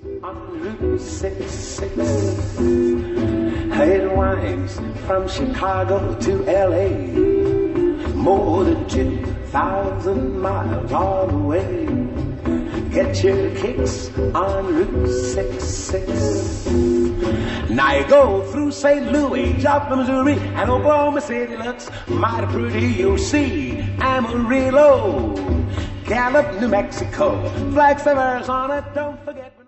On Route 66, it winds from Chicago to L.A., more than 2,000 miles all the way. Get your kicks on Route 66. Now you go through St. Louis, Joplin, Missouri, and Oklahoma City looks mighty pretty. You'll see Amarillo, Gallup, New Mexico, Flagstaff, Arizona. Don't forget